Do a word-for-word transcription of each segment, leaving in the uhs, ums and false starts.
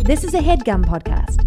This is a HeadGum podcast.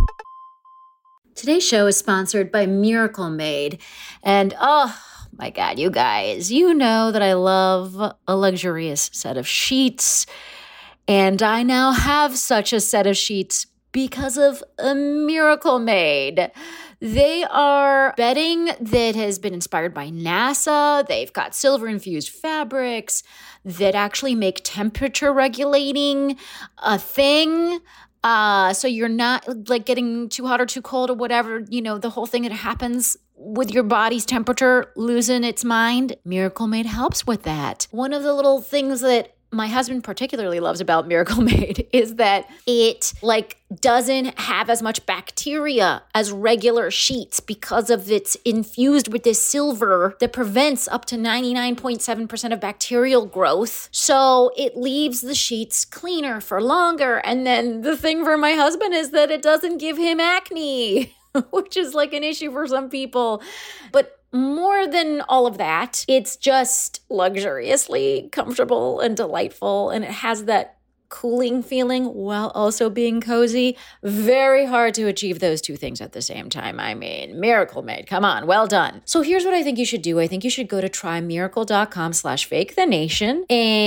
Today's show is sponsored by Miracle Made. And oh my God, you guys, you know that I love a luxurious set of sheets. And I now have such a set of sheets because of a Miracle Made. They are bedding that has been inspired by NASA. They've got silver-infused fabrics that actually make temperature regulating a thing. Uh, so you're not like getting too hot or too cold or whatever, you know, the whole thing that happens with your body's temperature losing its mind. Miracle Made helps with that. One of the little things that my husband particularly loves about Miracle Made is that it like doesn't have as much bacteria as regular sheets because of it's infused with this silver that prevents up to ninety-nine point seven percent of bacterial growth. So it leaves the sheets cleaner for longer. And then the thing for my husband is that it doesn't give him acne, which is like an issue for some people. But more than all of that, it's just luxuriously comfortable and delightful, and it has that cooling feeling while also being cozy. Very hard to achieve those two things at the same time. I mean, Miracle Made, come on, well done. So here's what I think you should do. I think you should go to trymiracle.com slash fake the nation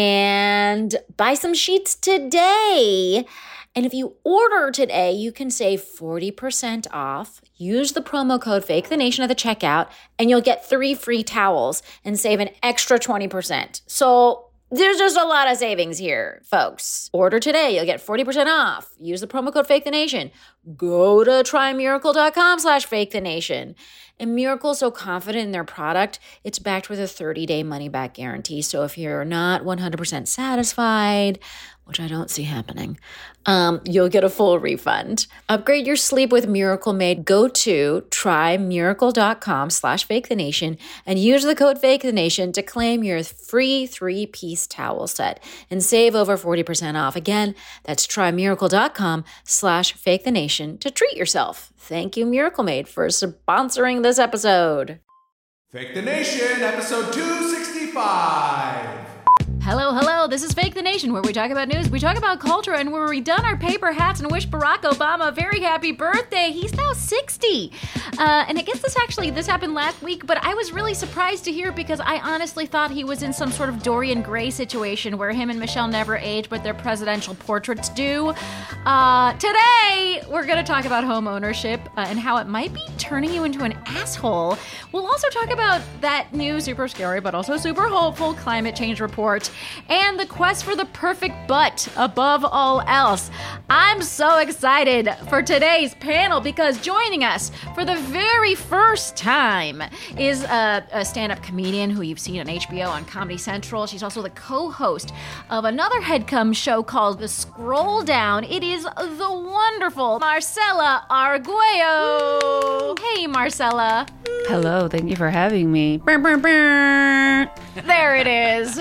and buy some sheets today. And if you order today, you can save forty percent off. Use the promo code FAKETHENATION at the checkout, and you'll get three free towels and save an extra twenty percent. So there's just a lot of savings here, folks. Order today. You'll get forty percent off. Use the promo code FAKETHENATION. Go to trymiracle.com slash FAKETHENATION. And Miracle's so confident in their product, it's backed with a thirty-day money-back guarantee. So if you're not one hundred percent satisfied, which I don't see happening, um, you'll get a full refund. Upgrade your sleep with Miracle Made. Go to trymiracle.com slash fake the nation and use the code fake the nation to claim your free three-piece towel set and save over forty percent off. Again, that's trymiracle.com slash fake the nation to treat yourself. Thank you, Miracle Made, for sponsoring this episode. Fake the Nation, episode two sixty-five. Hello, hello, this is Fake the Nation, where we talk about news, we talk about culture, and where we don our paper hats and wish Barack Obama a very happy birthday. He's now sixty. Uh, and I guess this actually, this happened last week, but I was really surprised to hear because I honestly thought he was in some sort of Dorian Gray situation where him and Michelle never age, but their presidential portraits do. Uh, today, we're going to talk about home ownership uh, and how it might be turning you into an asshole. We'll also talk about that new super scary, but also super hopeful climate change report and the quest for the perfect butt above all else. I'm so excited for today's panel because joining us for the very first time is a, a stand-up comedian who you've seen on H B O on Comedy Central. She's also the co-host of another HeadGum show called The Scroll Down. It is the wonderful Marcella Arguello. Hey, Marcella. Hello, thank you for having me. Burr, burr, burr. There it is.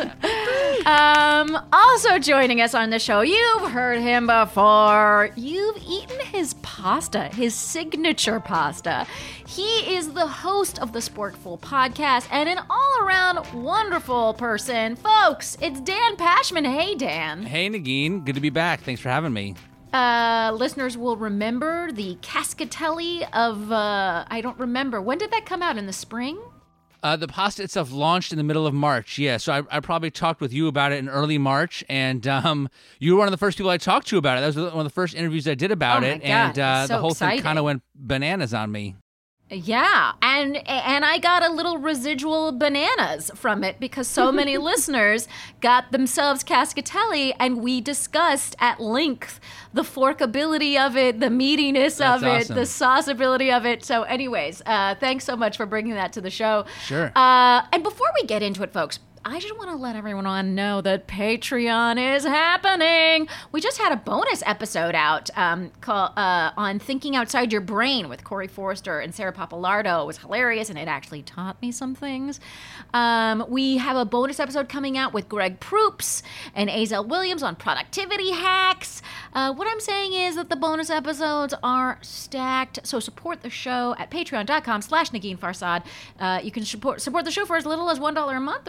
Um, also joining us on the show, you've heard him before. You've eaten his pasta, his signature pasta. He is the host of the Sporkful podcast and an all-around wonderful person. Folks, it's Dan Pashman. Hey, Dan. Hey, Negin. Good to be back. Thanks for having me. Uh, listeners will remember the Cascatelli of, uh, I don't remember. When did that come out? In the spring? Uh, the pasta itself launched in the middle of March, yeah. So I, I probably talked with you about it in early March, and um, you were one of the first people I talked to about it. That was one of the first interviews I did about oh it, God, and uh, so the whole exciting. thing kind of went bananas on me. Yeah, and and I got a little residual bananas from it because so many listeners got themselves Cascatelli, and we discussed at length the forkability of it, the meatiness That's of it, awesome. the sauceability of it. So anyways, uh, thanks so much for bringing that to the show. Sure. Uh, and before we get into it, folks, I just want to let everyone on know that Patreon is happening. We just had a bonus episode out um, call, uh, on Thinking Outside Your Brain with Corey Forrester and Sarah Papalardo. It was hilarious, and it actually taught me some things. Um, we have a bonus episode coming out with Greg Proops and Azel Williams on productivity hacks. Uh, what I'm saying is that the bonus episodes are stacked, so support the show at patreon.com slash Negin Farsad. Uh, you can support, support the show for as little as one dollar a month, or if you want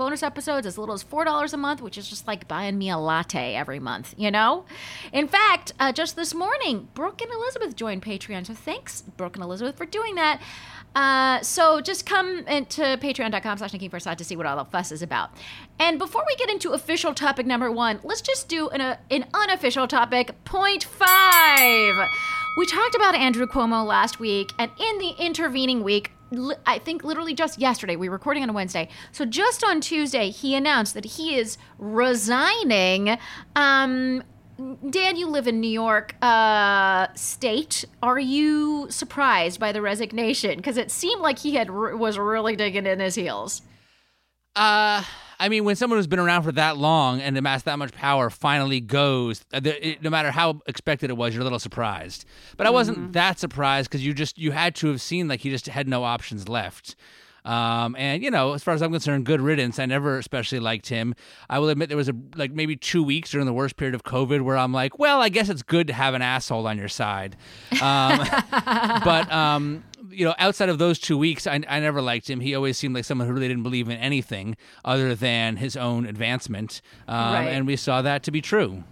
bonus episodes as little as four dollars a month, which is just like buying me a latte every month, you know? In fact, uh, just this morning, Brooke and Elizabeth joined Patreon. So thanks, Brooke and Elizabeth, for doing that. Uh, so just come into patreon.com slash Nikki Farsad to see what all the fuss is about. And before we get into official topic number one, let's just do an, uh, an unofficial topic, point five. We talked about Andrew Cuomo last week, and in the intervening week, li- I think literally just yesterday, we were recording on a Wednesday, so just on Tuesday, he announced that he is resigning. Um... Dan, you live in New York uh, State. Are you surprised by the resignation? Because it seemed like he had r- was really digging in his heels. Uh, I mean, when someone who's been around for that long and amassed that much power finally goes, uh, the, it, no matter how expected it was, you're a little surprised. But I wasn't mm-hmm. that surprised because you just you had to have seen like he just had no options left. Um, and, you know, as far as I'm concerned, good riddance. I never especially liked him. I will admit there was a like maybe two weeks during the worst period of COVID where I'm like, well, I guess it's good to have an asshole on your side. Um, but, um, you know, outside of those two weeks, I, I never liked him. He always seemed like someone who really didn't believe in anything other than his own advancement. Um, right. And we saw that to be true.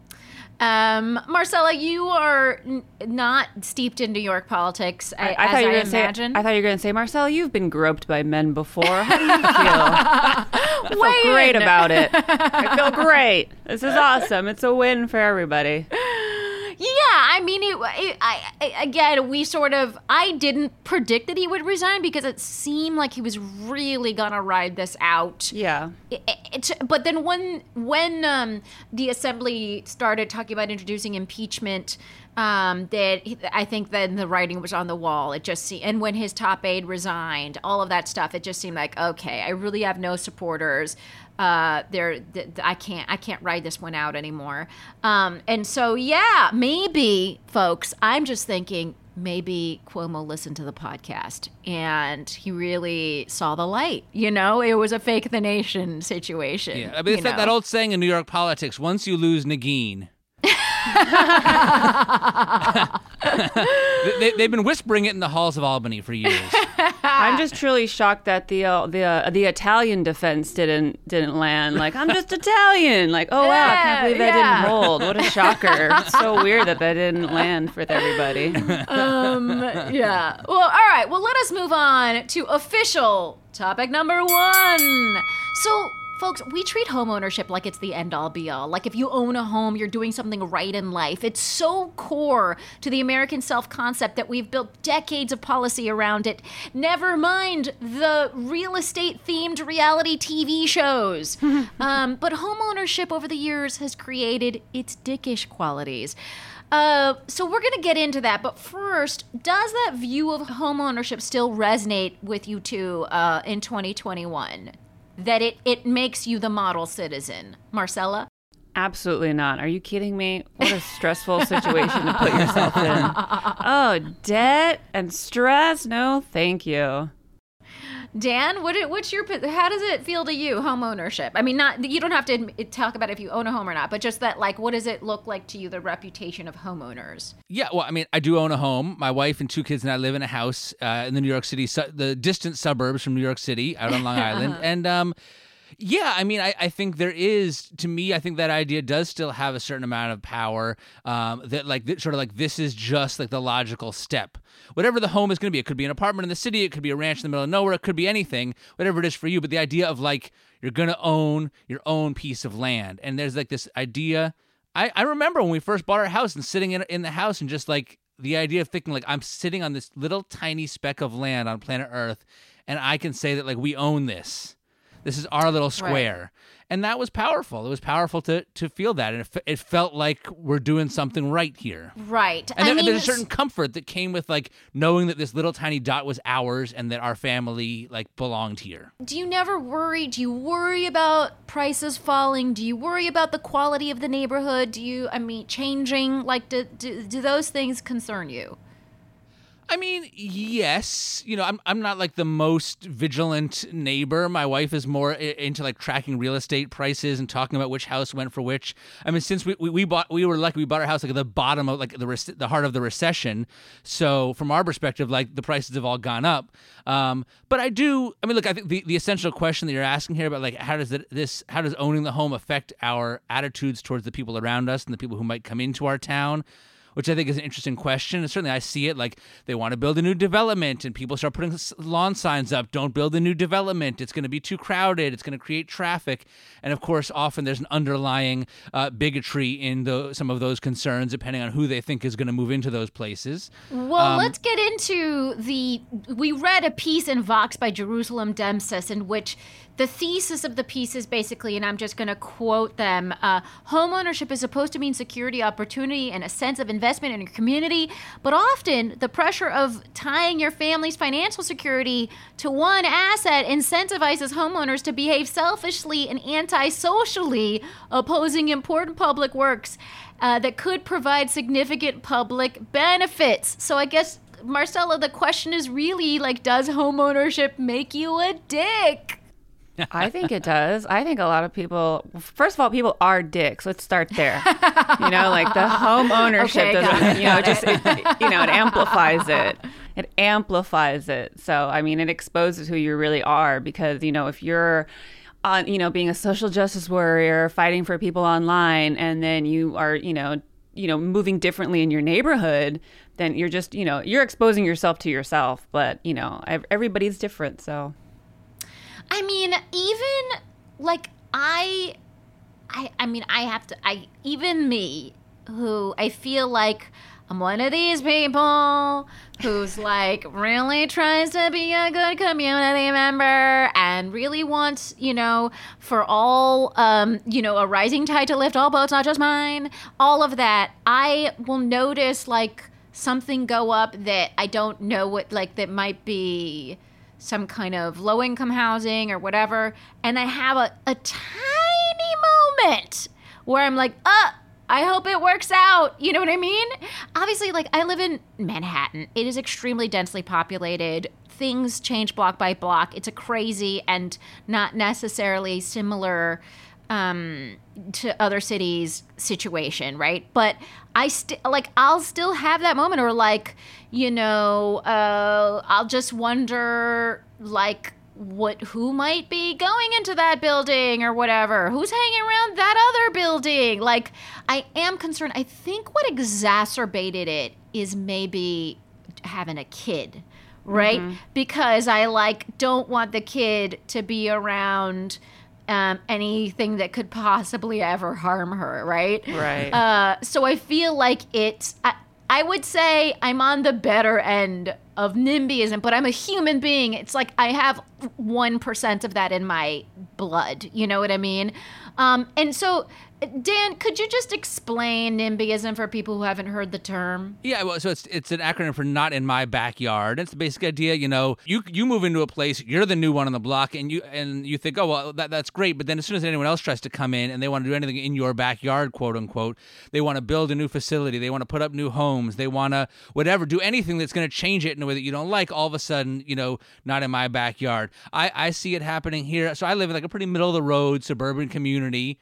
Um, Marcella, you are n- not steeped in New York politics, I, I, I as thought you were I gonna imagine. Say, I thought you were going to say, Marcella, you've been groped by men before. How do you feel? I feel great about it. I feel great. This is awesome. It's a win for everybody. Yeah, I mean, it, it, I, I, again, we sort of, I didn't predict that he would resign because it seemed like he was really going to ride this out. Yeah. It, it, but then when, when um, the assembly started talking about introducing impeachment, um, that I think then the writing was on the wall. It just see, and when his top aide resigned, all of that stuff, it just seemed like, okay, I really have no supporters. Uh, there, th- I can't, I can't ride this one out anymore. Um, and so, yeah, maybe, folks, I'm just thinking maybe Cuomo listened to the podcast and he really saw the light. You know, it was a fake the nation situation. Yeah, I mean, it's that, that old saying in New York politics: once you lose Nagin. they, they've been whispering it in the halls of Albany for years. I'm just truly shocked that the uh, the uh, the Italian defense didn't didn't land. Like, I'm just Italian. Like, oh wow, I can't believe that yeah. didn't hold. What a shocker! It's so weird that that didn't land with everybody. Um, yeah. Well, all right. Well, let us move on to official topic number one. So, folks, we treat homeownership like it's the end-all, be-all. Like if you own a home, you're doing something right in life. It's so core to the American self-concept that we've built decades of policy around it. Never mind the real estate-themed reality T V shows. um, but homeownership over the years has created its dickish qualities. Uh, so we're going to get into that. But first, does that view of homeownership still resonate with you two uh, in twenty twenty-one? That it, it makes you the model citizen. Marcella? Absolutely not. Are you kidding me? What a stressful situation to put yourself in. Oh, debt and stress? No, thank you. Dan, what what's your how does it feel to you, home ownership? I mean, not you don't have to admit, talk about if you own a home or not, but just that, like, what does it look like to you, the reputation of homeowners? Yeah, well, I mean, I do own a home. My wife and two kids and I live in a house uh, in the New York City, su- the distant suburbs from New York City, out on Long Island, and um. Yeah, I mean, I, I think there is, to me, I think that idea does still have a certain amount of power, um, that like th- sort of like this is just like the logical step. Whatever the home is going to be, it could be an apartment in the city, it could be a ranch in the middle of nowhere, it could be anything, whatever it is for you. But the idea of like you're going to own your own piece of land. And there's like this idea. I, I remember when we first bought our house and sitting in, in the house and just like the idea of thinking like I'm sitting on this little tiny speck of land on planet Earth and I can say that like we own this. This is our little square. Right. And that was powerful. It was powerful to to feel that. And it, it felt like we're doing something right here. Right. And I there, mean, there's a certain comfort that came with like knowing that this little tiny dot was ours and that our family like belonged here. Do you never worry? Do you worry about prices falling? Do you worry about the quality of the neighborhood? Do you, I mean, changing? Like, do, do, do those things concern you? I mean, yes. You know, I'm I'm not like the most vigilant neighbor. My wife is more I- into like tracking real estate prices and talking about which house went for which. I mean, since we we, we bought, we were lucky we bought our house like at the bottom of like the rec- the heart of the recession. So from our perspective, like the prices have all gone up. Um, but I do. I mean, look, I think the, the essential question that you're asking here about like how does it, this how does owning the home affect our attitudes towards the people around us and the people who might come into our town, which I think is an interesting question. And certainly I see it like they want to build a new development and people start putting lawn signs up, don't build a new development. It's going to be too crowded. It's going to create traffic. And of course, often there's an underlying uh, bigotry in the, some of those concerns, depending on who they think is going to move into those places. Well, Um, let's get into the, we read a piece in Vox by Jerusalem Demsis in which the thesis of the piece is basically, and I'm just going to quote them, uh, home ownership is supposed to mean security, opportunity, and a sense of investment in your community, but often the pressure of tying your family's financial security to one asset incentivizes homeowners to behave selfishly and antisocially, opposing important public works uh, that could provide significant public benefits. So I guess, Marcella, the question is really like, does homeownership make you a dick? I think it does. I think a lot of people, first of all, people are dicks. Let's start there. You know, like the home ownership Okay, got doesn't, it, you know, got just, it, you know, it amplifies it. It amplifies it. So, I mean, it exposes who you really are because, you know, if you're, on, you know, being a social justice warrior, fighting for people online, and then you are, you know, you know, moving differently in your neighborhood, then you're just, you know, you're exposing yourself to yourself. But, you know, everybody's different. So. I mean, even like I, I, I mean, I have to, I, even me, who I feel like I'm one of these people who's like really tries to be a good community member and really wants, you know, for all, um, you know, a rising tide to lift all boats, not just mine, all of that. I will notice like something go up that I don't know what, like that might be some kind of low-income housing or whatever, and I have a, a tiny moment where I'm like, uh, I hope it works out. You know what I mean? Obviously, like, I live in Manhattan. It is extremely densely populated. Things change block by block. It's a crazy and not necessarily similar um, to other cities situation, right? But I still, like, I'll still have that moment or, like, you know, uh, I'll just wonder, like, what, who might be going into that building or whatever, who's hanging around that other building. Like, I am concerned. I think what exacerbated it is maybe having a kid, right? Mm-hmm. Because I like don't want the kid to be around um, anything that could possibly ever harm her, right? Right. Uh, so I feel like it's, I, I would say I'm on the better end of NIMBYism, but I'm a human being. It's like I have one percent of that in my blood. You know what I mean? Um, and so, Dan, could you just explain NIMBYism for people who haven't heard the term? Yeah, well, so it's it's an acronym for not in my backyard. It's the basic idea, you know, you you move into a place, you're the new one on the block, and you and you think, oh, well, that, that's great. But then as soon as anyone else tries to come in and they want to do anything in your backyard, quote unquote, they want to build a new facility, they want to put up new homes, they want to whatever, do anything that's going to change it in a way that you don't like, all of a sudden, you know, not in my backyard. I, I see it happening here. So I live in like a pretty middle of the road suburban community.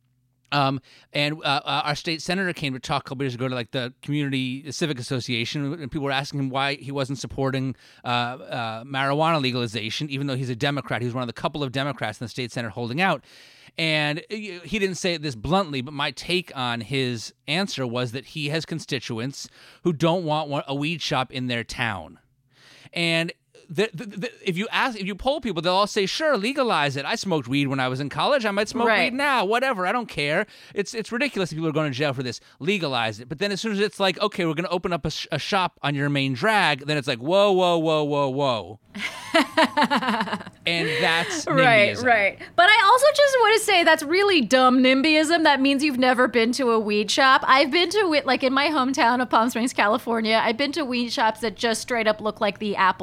Um, and uh, uh, our state senator came to talk a couple years ago to like the community civic association, and people were asking him why he wasn't supporting uh, uh, marijuana legalization, even though he's a Democrat. He was one of the couple of Democrats in the state senate holding out. And he didn't say it this bluntly, but my take on his answer was that he has constituents who don't want a weed shop in their town. And The, the, the, if you ask, if you poll people, they'll all say, "Sure, legalize it. I smoked weed when I was in college. I might smoke right. weed now. Whatever. I don't care. It's it's ridiculous that people are going to jail for this. Legalize it." But then as soon as it's like, "Okay, we're going to open up a, sh- a shop on your main drag," then it's like, "Whoa, whoa, whoa, whoa, whoa." And that's right, NIMBYism. right. But I also just want to say that's really dumb NIMBYism. That means you've never been to a weed shop. I've been to it, like in my hometown of Palm Springs, California. I've been to weed shops that just straight up look like the Apple store.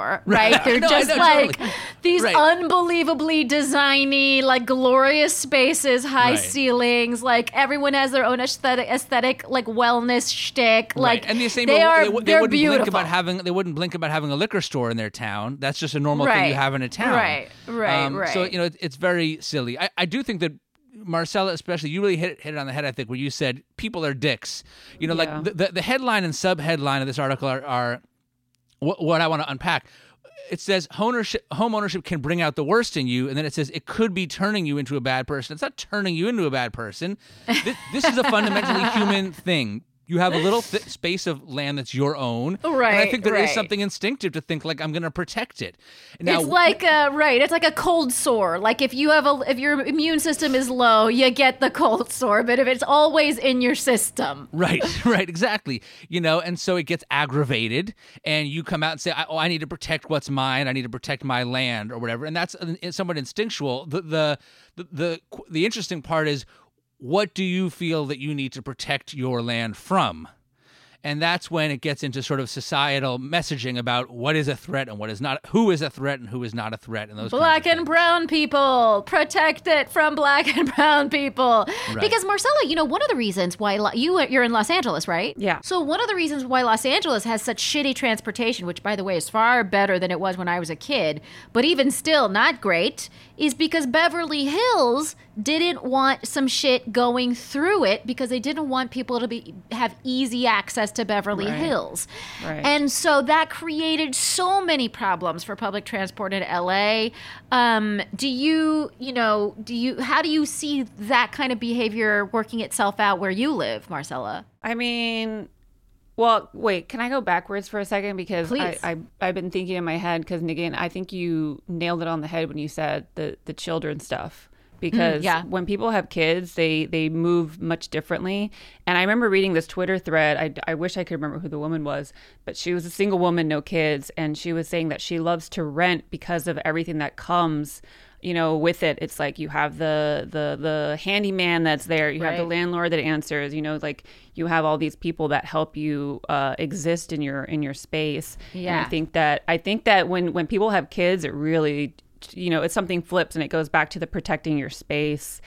anymore, right? Right. They're No, I just know, like totally. these Right. unbelievably designy, like glorious spaces, high Right. ceilings. Like everyone has their own aesthetic, aesthetic like wellness shtick. Like right. And the same they are, they, wou- they they're wouldn't beautiful. blink about having they wouldn't blink about having a liquor store in their town. That's just a normal thing Right. you have in a town. Right, right, Um, right. So you know it, it's very silly. I, I do think that Marcella, especially, you really hit, hit it on the head, I think, where you said people are dicks. You know, Yeah. like the, the, the headline and subheadline of this article are, are what, what I want to unpack. It says ownership, home ownership can bring out the worst in you, and then it says it could be turning you into a bad person. It's not turning you into a bad person. This, this is a fundamentally human thing. You have a little th- space of land that's your own, and I Right, think there is right. something instinctive to think like I'm going to protect it. Now, It's like a right. It's like a cold sore. Like if you have a if your immune system is low, you get the cold sore. But if it's always in your system, Right, right, exactly. You know, and so it gets aggravated, and you come out and say, "Oh, I need to protect what's mine. I need to protect my land, or whatever." And that's uh, somewhat instinctual. The the the the, the interesting part is, what do you feel that you need to protect your land from? And that's when it gets into sort of societal messaging about what is a threat and what is not, who is a threat and who is not a threat, and those black kinds of and brown people, protect it from black and brown people. Right. Because Marcella, you know, one of the reasons why Lo- you you're in Los Angeles, right? Yeah. So one of the reasons why Los Angeles has such shitty transportation, which by the way is far better than it was when I was a kid, but even still not great, is because Beverly Hills didn't want some shit going through it because they didn't want people to be have easy access to Beverly Right. Hills. Right. And so that created so many problems for public transport in L A. Um, do you, you know, do you, how do you see that kind of behavior working itself out where you live, Marcella? I mean, well, wait, can I go backwards for a second? Because I, Please. I, I've been thinking in my head, because again, I think you nailed it on the head when you said the, the children stuff. Because yeah. when people have kids, they, they move much differently. And I remember reading this Twitter thread. I, I wish I could remember who the woman was, but she was a single woman, no kids. And she was saying that she loves to rent because of everything that comes, you know, with it. It's like you have the the the handyman that's there. You have the Right. landlord that answers. You know, like you have all these people that help you uh, exist in your in your space. And Yeah. I think that I think that when when people have kids, it really, you know, it's something flips, and it goes back to the protecting your space.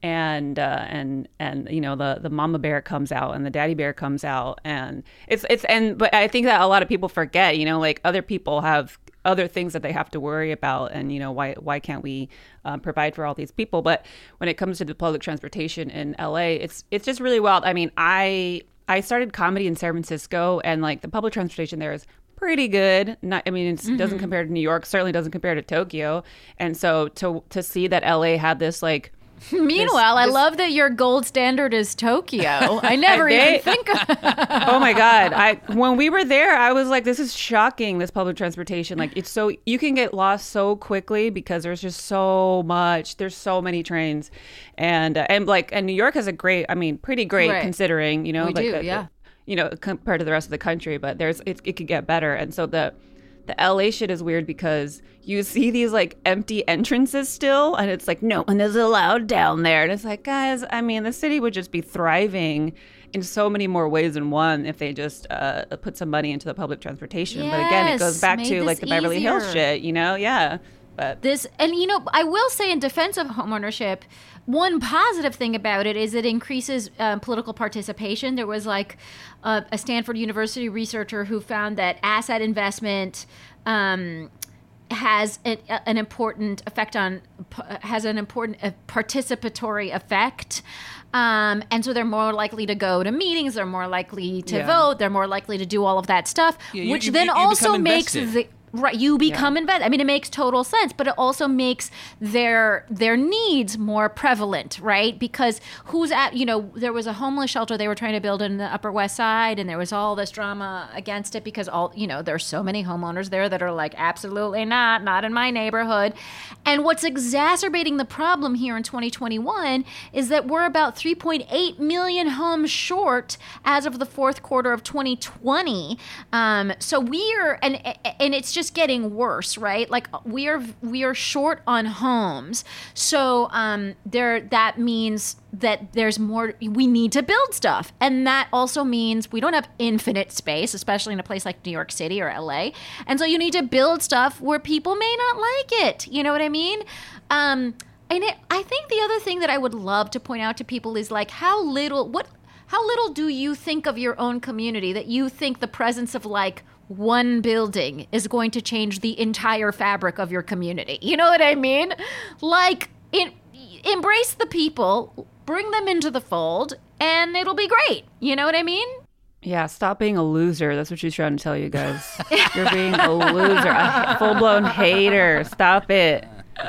And uh, and and you know, the the mama bear comes out and the daddy bear comes out, and it's it's and but I think that a lot of people forget, you know, like other people have other things that they have to worry about, and you know, why why can't we um, provide for all these people? But when it comes to the public transportation in L A, it's it's just really wild. I mean, I I started comedy in San Francisco, and like the public transportation there is pretty good. Not, I mean, it doesn't compare to New York. Certainly doesn't compare to Tokyo. And so to to see that L A had this like. Meanwhile, I this- love that your gold standard is Tokyo. I never They- even think of Oh my God. I when we were there, I was like, this is shocking, this public transportation. Like it's so you can get lost so quickly because there's just so much. There's so many trains. And uh, and like and New York has a great, I mean, pretty great Right. considering, you know, We like do, the- the- yeah. you know, compared to the rest of the country, but there's it, it could get better. And so the the L A shit is weird because you see these like empty entrances still, and it's like no one is allowed down there. And it's like, guys, I mean, the city would just be thriving in so many more ways than one if they just uh, put some money into the public transportation. But again, it goes Yes, back made to this like the Beverly Hills easier. shit, you know? Yeah. But this. And, you know, I will say in defense of homeownership, one positive thing about it is it increases um, political participation. There was like a, a Stanford University researcher who found that asset investment um, has an, an important effect on has an important uh, participatory effect. Um, and so they're more likely to go to meetings, they're more likely to Yeah. vote, they're more likely to do all of that stuff, Yeah, you- which you- then you- you also become makes invested. the right you become invested. I mean, it makes total sense, but it also makes their their needs more prevalent, right? Because who's at, you know, there was a homeless shelter they were trying to build in the Upper West Side, and there was all this drama against it because all, you know, there's so many homeowners there that are like, absolutely not, not in my neighborhood. And what's exacerbating the problem here in twenty twenty-one is that we're about three point eight million homes short as of the fourth quarter of twenty twenty. Um, so we're, and and it's just just getting worse, right? Like we are we are short on homes. So um there that means that there's more, we need to build stuff. And that also means we don't have infinite space, especially in a place like New York City or L A. And so you need to build stuff where people may not like it. You know what I mean? Um, and it, I think the other thing that I would love to point out to people is like how little, what, how little do you think of your own community that you think the presence of like one building is going to change the entire fabric of your community? You know what I mean? Like, it, embrace the people, bring them into the fold, and it'll be great. You know what I mean? Yeah, stop being a loser. That's what she's trying to tell you guys. You're being a loser, a full-blown hater. Stop it.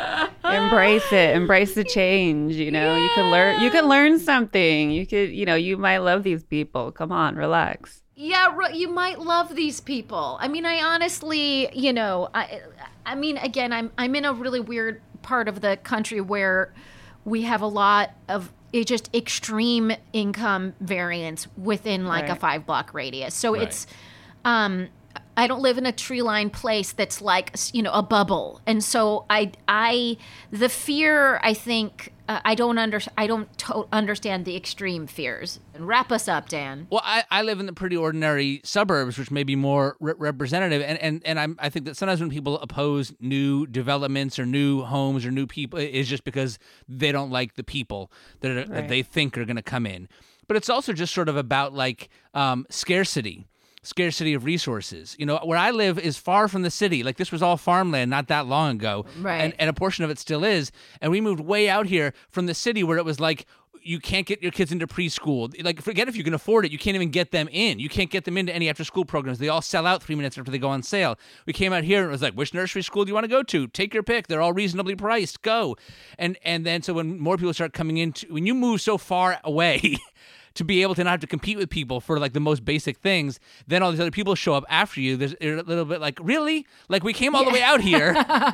Embrace it. Embrace the change. You know, yeah. you can learn. You can learn something. You could, you know, you might love these people. Come on, relax. Yeah, you might love these people. I mean, I honestly, you know, I, I mean, again, I'm, I'm in a really weird part of the country where we have a lot of it just extreme income variance within like right. a five block radius. So right. it's, um, I don't live in a tree lined place that's like, you know, a bubble. And so I, I, the fear, I think, uh, I don't under, I don't to- understand the extreme fears. And wrap us up, Dan. Well, I, I live in the pretty ordinary suburbs, which may be more re- representative. And, and, and I'm, I think that sometimes when people oppose new developments or new homes or new people, it's just because they don't like the people that, are, right. that they think are going to come in. But it's also just sort of about like um, scarcity. Scarcity of resources. You know, where I live is far from the city. Like this was all farmland not that long ago. Right. And, and a portion of it still is. And we moved way out here from the city where it was like, you can't get your kids into preschool. Like, forget if you can afford it. You can't even get them in. You can't get them into any after-school programs. They all sell out three minutes after they go on sale. We came out here and it was like, which nursery school do you want to go to? Take your pick. They're all reasonably priced. Go. And and then so when more people start coming into, when you move so far away to be able to not have to compete with people for like the most basic things, then all these other people show up after you. There's a little bit like, really? Like we came all yeah. the way out here.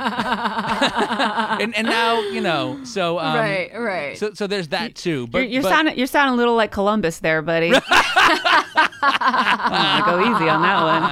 and, and now, you know, so. Um, right, right. So so there's that too. But You're, you're, but, sounding, you're sounding a little like Columbus there, buddy. I'm gonna go easy on that one.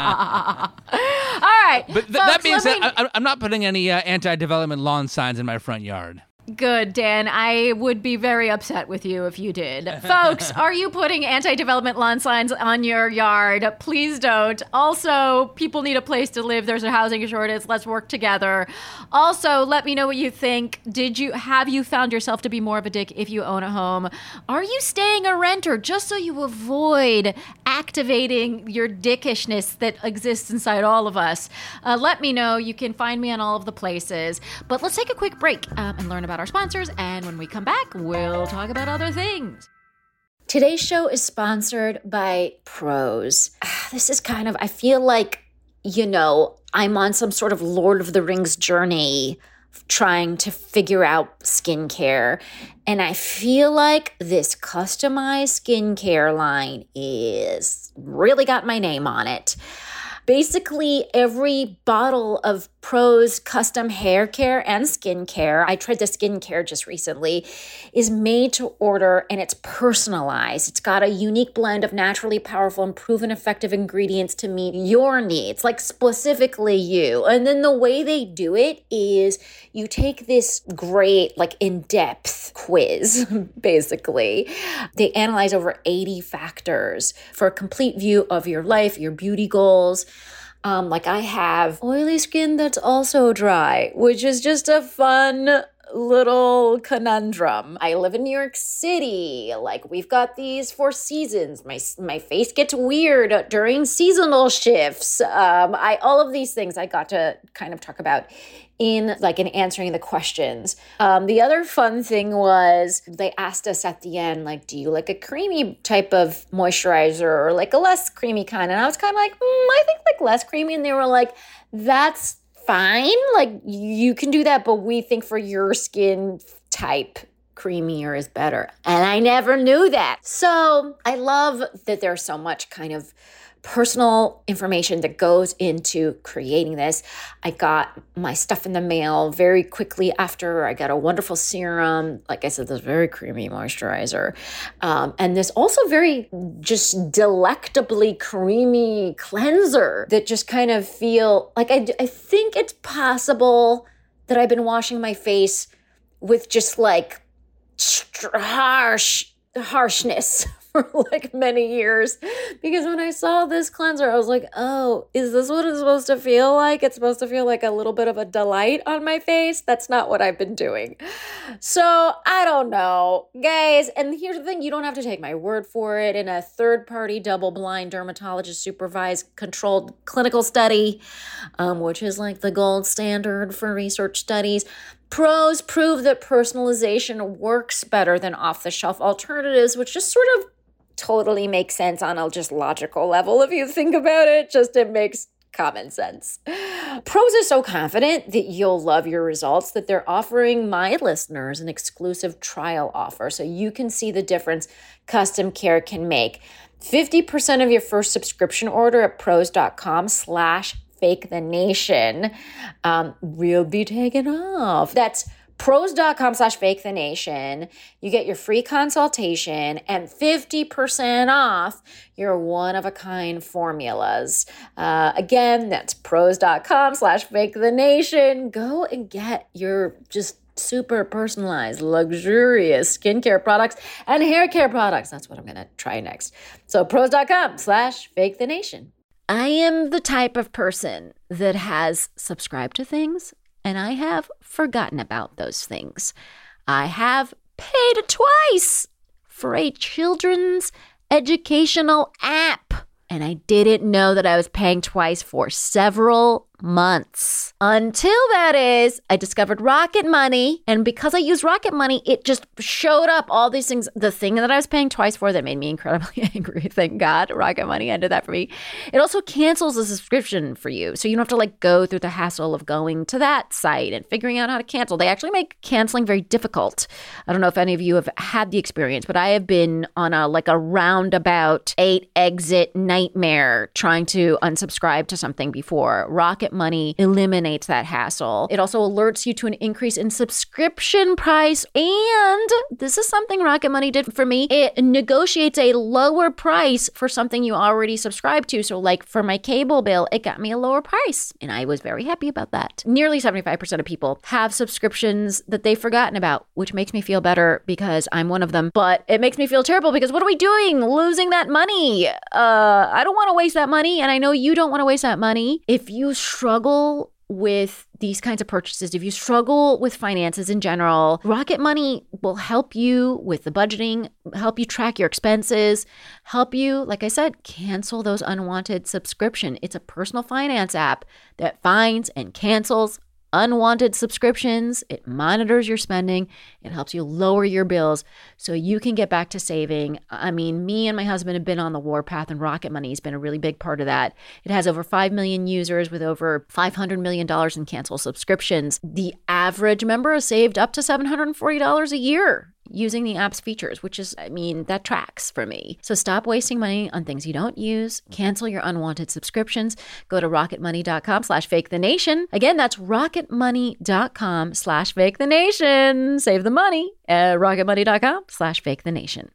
All right. But th- folks, that being said, me... I, I'm not putting any uh, anti-development lawn signs in my front yard. Good, Dan. I would be very upset with you if you did. Folks, are you putting anti-development lawn signs on your yard? Please don't. Also, people need a place to live. There's a housing shortage. Let's work together. Also, let me know what you think. Did you have you found yourself to be more of a dick if you own a home? Are you staying a renter just so you avoid activating your dickishness that exists inside all of us? Uh, let me know. You can find me on all of the places. But let's take a quick break um, and learn about our sponsors, and when we come back, we'll talk about other things. Today's show is sponsored by Prose. This is kind of, I feel like, you know, I'm on some sort of Lord of the Rings journey trying to figure out skincare, and I feel like this customized skincare line is really got my name on it. Basically, every bottle of Prose custom hair care and skincare, I tried the skincare just recently, is made to order and it's personalized. It's got a unique blend of naturally powerful and proven effective ingredients to meet your needs, like specifically you. And then the way they do it is you take this great, like in-depth quiz, basically. They analyze over eighty factors for a complete view of your life, your beauty goals. Um, like I have oily skin that's also dry, which is just a fun little conundrum. I live in New York City. Like we've got these four seasons. My my face gets weird during seasonal shifts. Um, I all of these things I got to kind of talk about in like in answering the questions. Um, the other fun thing was they asked us at the end, like, do you like a creamy type of moisturizer or like a less creamy kind? And I was kind of like, mm, I think like less creamy. And they were like, that's fine. Like you can do that, but we think for your skin type, creamier is better. And I never knew that. So I love that there's so much kind of personal information that goes into creating this. I got my stuff in the mail very quickly after. I got a wonderful serum. Like I said, this very creamy moisturizer. Um, and this also very just delectably creamy cleanser that just kind of feel like I, I think it's possible that I've been washing my face with just like harsh harshness for like many years, because when I saw this cleanser, I was like, oh, is this what it's supposed to feel like? It's supposed to feel like a little bit of a delight on my face. That's not what I've been doing. So I don't know, guys. And here's the thing, you don't have to take my word for it. In a third-party, double-blind, dermatologist supervised controlled clinical study, um, which is like the gold standard for research studies, Prose prove that personalization works better than off-the-shelf alternatives, which just sort of totally makes sense on a just logical level. If you think about it, just it makes common sense. Prose is so confident that you'll love your results that they're offering my listeners an exclusive trial offer so you can see the difference custom care can make. fifty percent of your first subscription order at prose.com slash Fake the Nation um, will be taken off. That's prose.com slash fake the nation. You get your free consultation and fifty percent off your one-of-a-kind formulas. Uh, again, that's prose.com slash fake the nation. Go and get your just super personalized, luxurious skincare products and hair care products. That's what I'm going to try next. So prose.com slash fake the nation. I am the type of person that has subscribed to things and I have forgotten about those things. I have paid twice for a children's educational app, and I didn't know that I was paying twice for several months. Until that is, I discovered Rocket Money, and because I use Rocket Money, it just showed up all these things. The thing that I was paying twice for that made me incredibly angry. Thank God Rocket Money ended that for me. It also cancels the subscription for you, so you don't have to like go through the hassle of going to that site and figuring out how to cancel. They actually make canceling very difficult. I don't know if any of you have had the experience, but I have been on a like a roundabout eight exit nightmare trying to unsubscribe to something before. Rocket Money eliminates that hassle. It also alerts you to an increase in subscription price. And this is something Rocket Money did for me. It negotiates a lower price for something you already subscribe to. So like for my cable bill, it got me a lower price. And I was very happy about that. Nearly seventy-five percent of people have subscriptions that they've forgotten about, which makes me feel better because I'm one of them. But it makes me feel terrible because what are we doing? Losing that money. Uh, I don't want to waste that money. And I know you don't want to waste that money. If you struggle with these kinds of purchases, if you struggle with finances in general, Rocket Money will help you with the budgeting, help you track your expenses, help you, like I said, cancel those unwanted subscriptions. It's a personal finance app that finds and cancels unwanted subscriptions. It monitors your spending. It helps you lower your bills so you can get back to saving. I mean, me and my husband have been on the warpath, and Rocket Money has been a really big part of that. It has over five million users with over five hundred million dollars in canceled subscriptions. The average member has saved up to seven hundred forty dollars a year using the app's features, which is, I mean, that tracks for me. So stop wasting money on things you don't use. Cancel your unwanted subscriptions. Go to rocketmoney.com slash fake the nation. Again, that's rocketmoney.com slash fake the nation. Save the money at rocketmoney.com slash fake the nation.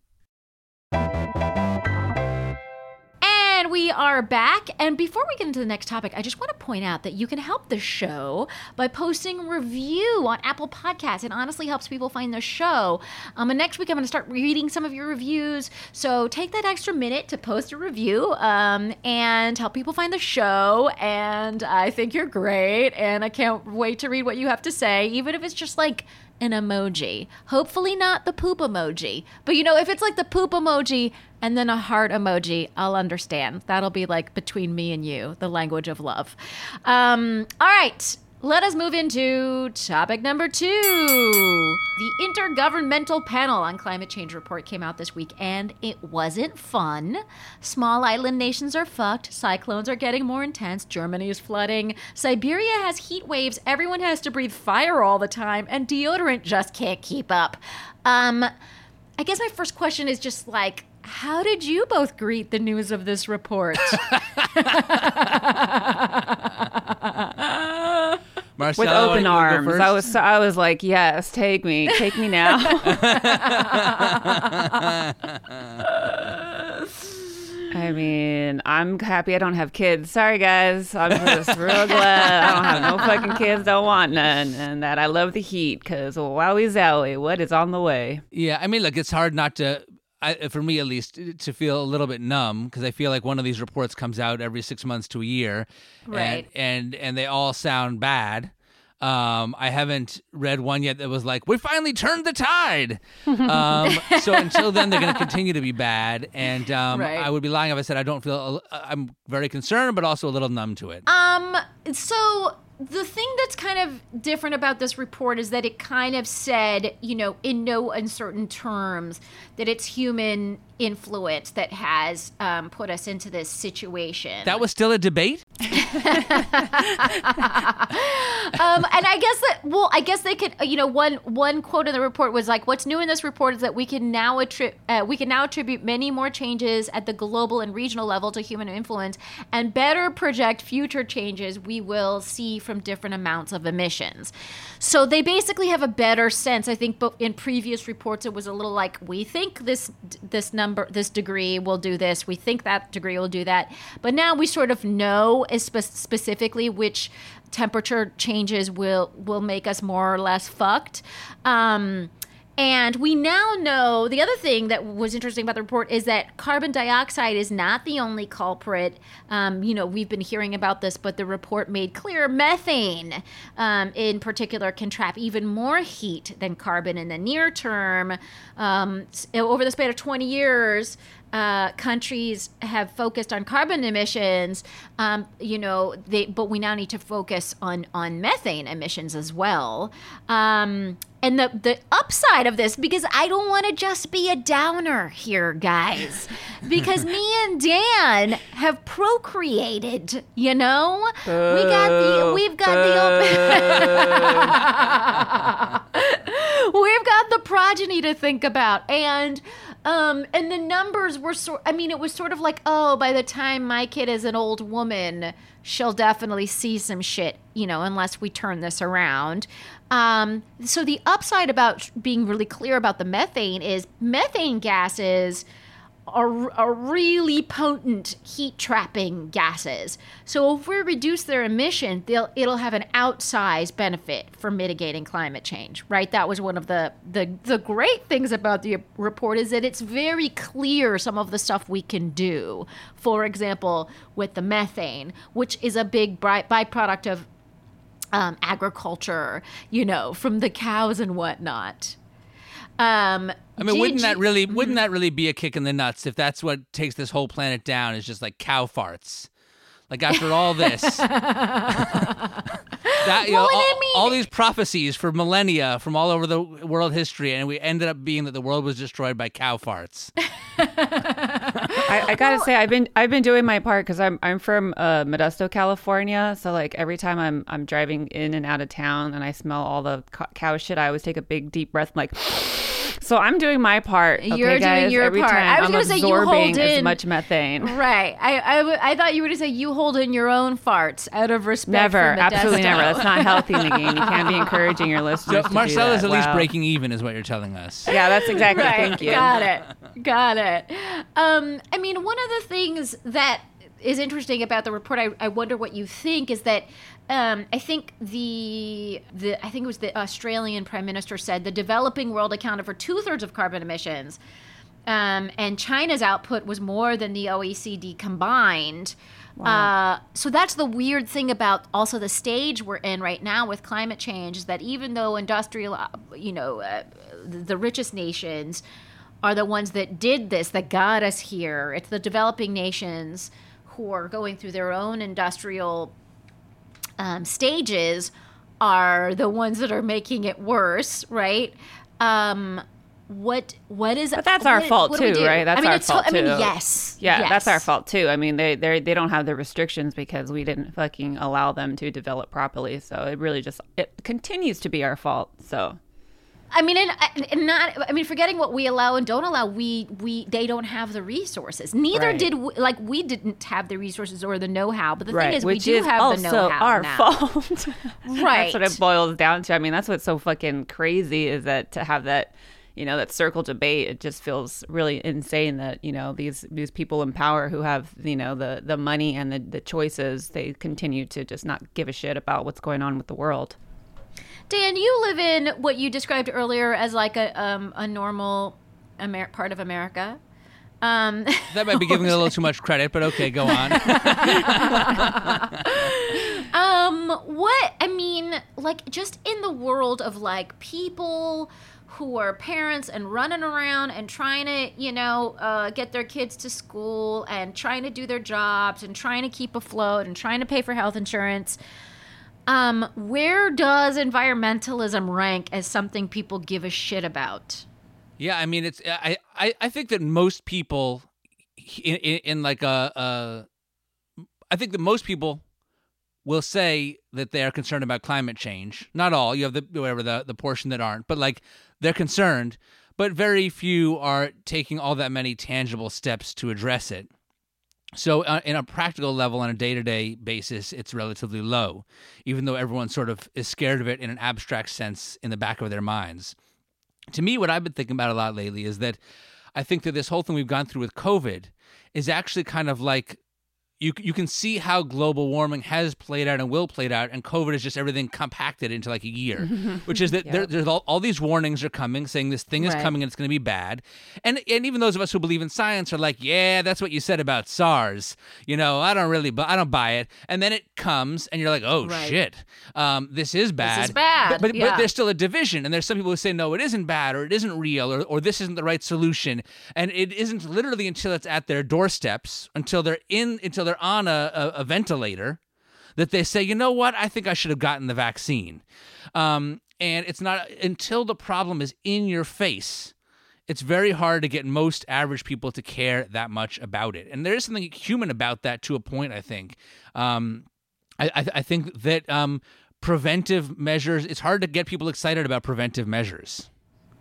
And we are back. And before we get into the next topic, I just want to point out that you can help the show by posting a review on Apple Podcasts. It honestly helps people find the show. Um, and next week, I'm going to start reading some of your reviews. So take that extra minute to post a review um, and help people find the show. And I think you're great. And I can't wait to read what you have to say, even if it's just like an emoji. Hopefully not the poop emoji. But you know, if it's like the poop emoji and then a heart emoji, I'll understand. That'll be like between me and you, the language of love. Um, all right. Let us move into topic number two. The Intergovernmental Panel on Climate Change report came out this week, and it wasn't fun. Small island nations are fucked. Cyclones are getting more intense. Germany is flooding. Siberia has heat waves. Everyone has to breathe fire all the time, and deodorant just can't keep up. Um, I guess my first question is just like, how did you both greet the news of this report? Marcella, With open arms. first? I was I was like, yes, take me. Take me now. I mean, I'm happy I don't have kids. Sorry, guys. I'm just real glad I don't have no fucking kids, don't want none, and that I love the heat because wowie zowie, what is on the way? Yeah, I mean, look, it's hard not to, I, for me at least, to feel a little bit numb because I feel like one of these reports comes out every six months to a year. Right. And, and, and they all sound bad. Um, I haven't read one yet that was like, we finally turned the tide. Um, so until then, they're going to continue to be bad. And um, Right. I would be lying if I said I don't feel, I'm very concerned, but also a little numb to it. Um, so the thing that's kind of different about this report is that it kind of said, you know, in no uncertain terms, that it's human influence that has um, put us into this situation. That was still a debate? um, and I guess that, well, I guess they could, you know, one one quote in the report was like, "What's new in this report is that we can now attri- uh, we can now attribute many more changes at the global and regional level to human influence, and better project future changes we will see from different amounts of emissions." So they basically have a better sense. I think, but in previous reports, it was a little like, we think this this number, this degree will do this. We think that degree will do that. But now we sort of know spe- specifically which temperature changes will will make us more or less fucked. Um, and we now know, the other thing that was interesting about the report is that carbon dioxide is not the only culprit. Um, you know, we've been hearing about this, but the report made clear methane, um, in particular, can trap even more heat than carbon in the near term. Um, over the span of twenty years, Uh, countries have focused on carbon emissions, um, you know, they, but we now need to focus on, on methane emissions as well. Um, and the, the upside of this, because I don't want to just be a downer here, guys, because me and Dan have procreated, you know? Boo, we got the, we've got the, we've got the progeny to think about. And, Um, and the numbers were sort, I mean, it was sort of like, oh, by the time my kid is an old woman, she'll definitely see some shit, you know, unless we turn this around. Um, so the upside about being really clear about the methane is methane gases are, are really potent heat-trapping gases. So if we reduce their emission, they'll it'll have an outsized benefit for mitigating climate change, right? That was one of the, the, the great things about the report is that it's very clear some of the stuff we can do. For example, with the methane, which is a big by- byproduct of um, agriculture, you know, from the cows and whatnot. Um, I mean, wouldn't did that you- really wouldn't that really be a kick in the nuts if that's what takes this whole planet down is just like cow farts? Like after all this, that you Well, know, and all, I mean- all these prophecies for millennia from all over the world history, and we ended up being that the world was destroyed by cow farts. I, I gotta say, I've been I've been doing my part because I'm I'm from uh, Modesto, California. So like every time I'm I'm driving in and out of town and I smell all the co- cow shit, I always take a big deep breath, like. So I'm doing my part. Okay, You're doing guys? your every part. Time I was I'm gonna say you absorbing hold as in- much methane. Right. I, I, w- I thought you were going to say you hold in your own farts out of respect Never, for Modesto. absolutely never. That's not healthy, Nagin. You can't be encouraging your listeners. So to Marcella's do at that. least Wow. breaking even, is what you're telling us. Yeah, that's exactly. Right. Thank you. Got it. Got it. Um, I mean, one of the things that is interesting about the report, I, I wonder what you think, is that um, I think the the I think it was the Australian Prime Minister said the developing world accounted for two thirds of carbon emissions, um, and China's output was more than the O E C D combined. Uh, so that's the weird thing about also the stage we're in right now with climate change, is that even though industrial, uh, you know, uh, the, the richest nations are the ones that did this, that got us here, it's the developing nations who are going through their own industrial um, stages are the ones that are making it worse, right? Um, what what is? But that's our what, fault what too, do we do? right? That's I mean, our it's, fault I mean, too. yes, Yeah, yes. that's our fault too. I mean, they they they don't have the restrictions because we didn't fucking allow them to develop properly. So it really just it continues to be our fault. So. I mean, and, and not. I mean, forgetting what we allow and don't allow, we we they don't have the resources. Neither Right. did we, like we didn't have the resources or the know-how. But the Right, thing is, which we do is have also the know-how our now. fault. Right. That's what it boils down to. I mean, that's what's so fucking crazy is that to have that, you know, that circle debate. It just feels really insane that you know these these people in power who have you know the the money and the the choices, they continue to just not give a shit about what's going on with the world. Dan, you live in what you described earlier as like a um, a normal Amer- part of America. Um, That might be giving it a little too much credit, but okay, go on. um, what I mean, like just in the world of like people who are parents and running around and trying to, you know, uh, get their kids to school and trying to do their jobs and trying to keep afloat and trying to pay for health insurance. Um, where does environmentalism rank as something people give a shit about? Yeah, I mean, it's I I, I think that most people in, in, in like a, a I think that most people will say that they are concerned about climate change. Not all. You have the whatever the the portion that aren't, but like they're concerned. But very few are taking all that many tangible steps to address it. So uh, in a practical level, on a day-to-day basis, it's relatively low, even though everyone sort of is scared of it in an abstract sense in the back of their minds. To me, what I've been thinking about a lot lately is that I think that this whole thing we've gone through with COVID is actually kind of like you you can see how global warming has played out and will play out, and COVID is just everything compacted into like a year, which is that Yep. there, there's all, all these warnings are coming saying this thing is Right. coming and it's going to be bad. And and even those of us who believe in science are like, yeah, that's what you said about SARS. You know, I don't really, bu- I don't buy it. And then it comes and you're like, oh, Right. shit, um, this is bad. is bad, But, but, yeah. but there's still a division. And there's some people who say, no, it isn't bad or it isn't real or, or this isn't the right solution. And it isn't literally until it's at their doorsteps, until they're in, until they're on a, a, a ventilator, that they say, you know what, I think I should have gotten the vaccine. Um, and it's not until the problem is in your face, it's very hard to get most average people to care that much about it. And there is something human about that to a point, I think. Um, I, I, I think that um, preventive measures, it's hard to get people excited about preventive measures.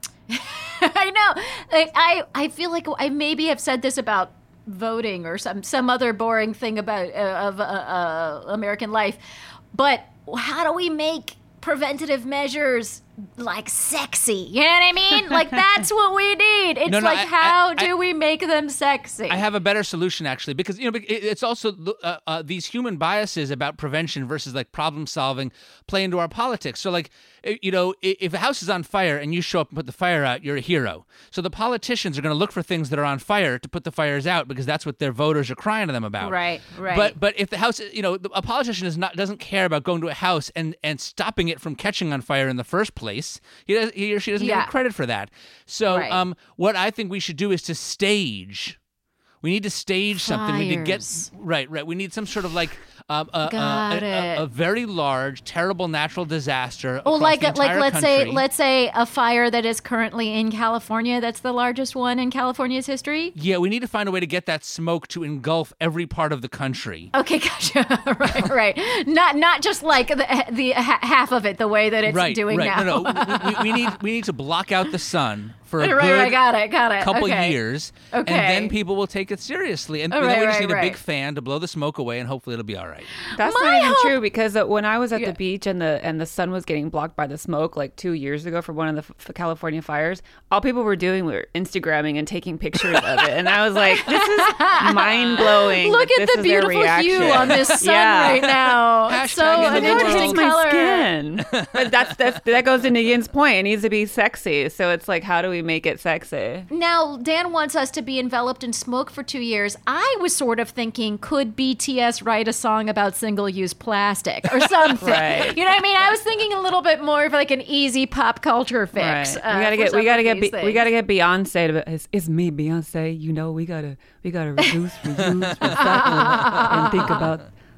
I know. I, I I feel like I maybe have said this about voting or some some other boring thing about uh, of uh, uh, American life, but how do we make preventative measures like sexy? You know what I mean? Like that's what we need. It's No, no, like I- how I- do I- we make them sexy? I have a better solution, actually, because you know it- it's also uh, uh, these human biases about prevention versus like problem solving play into our politics. So, like, you know, if a house is on fire and you show up and put the fire out, you're a hero. So the politicians are going to look for things that are on fire to put the fires out because that's what their voters are crying to them about. Right, right. But but if the house, you know, a politician is not doesn't care about going to a house and and stopping it from catching on fire in the first place. He does, he or she doesn't Yeah. get credit for that. So Right. um, what I think we should do is to stage. We need to stage something. We need to get Fires. right, right. We need some sort of like um, a, a, Got a, a, a it. very large, terrible natural disaster. Oh, across like the like entire let's say country. let's say a fire that is currently in California. That's the largest one in California's history. Yeah, we need to find a way to get that smoke to engulf every part of the country. Okay, gotcha. right, right. Not not just like the the ha- half of it, the way that it's right, doing right. now. No, no. we, we, we need we need to block out the sun for a right, good right. Got it, got it. couple okay. years, Okay. and then people will take it seriously. And Oh, then right, we just right, need a big right. fan to blow the smoke away, and hopefully it'll be all right. That's My not even hope- true because uh, when I was at Yeah. the beach and the and the sun was getting blocked by the smoke like two years ago for one of the f- California fires, all people were doing were Instagramming and taking pictures of it, and I was like, "This is mind blowing." Look at the beautiful hue on this sun Yeah. right now. It's so Hashtag in an the interesting world. my color. skin. But that's, that's that goes into Yin's point. It needs to be sexy. So it's like, how do we make it sexy? Now, Dan wants us to be enveloped in smoke for two years. I was sort of thinking, could B T S write a song about single-use plastic or something? Right. You know what I mean? I was thinking a little bit more of like an easy pop culture fix. Right. uh, we gotta for get some we gotta of get these Be- we things. gotta get Beyonce to. It's, it's me, Beyonce. You know, we gotta we gotta reduce, reuse, recycle, and think about